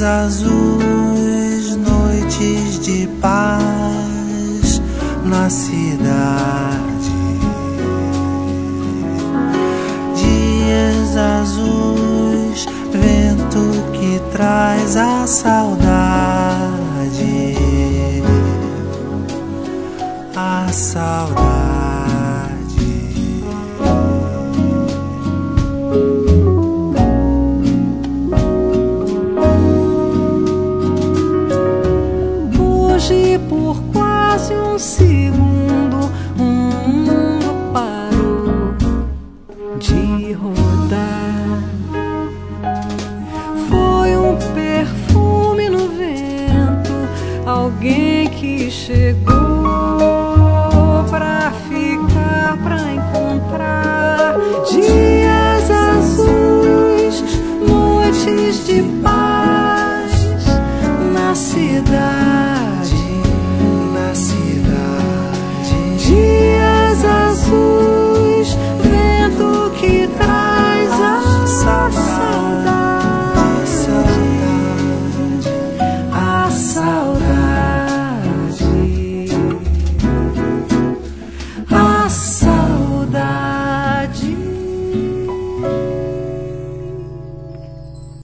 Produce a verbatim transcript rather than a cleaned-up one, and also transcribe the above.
azuis, noites de paz na cidade, dias azuis, vento que traz a saudade, a saudade. Hoje, por quase um segundo, o mundo parou de rodar. Foi um perfume no vento, alguém que chegou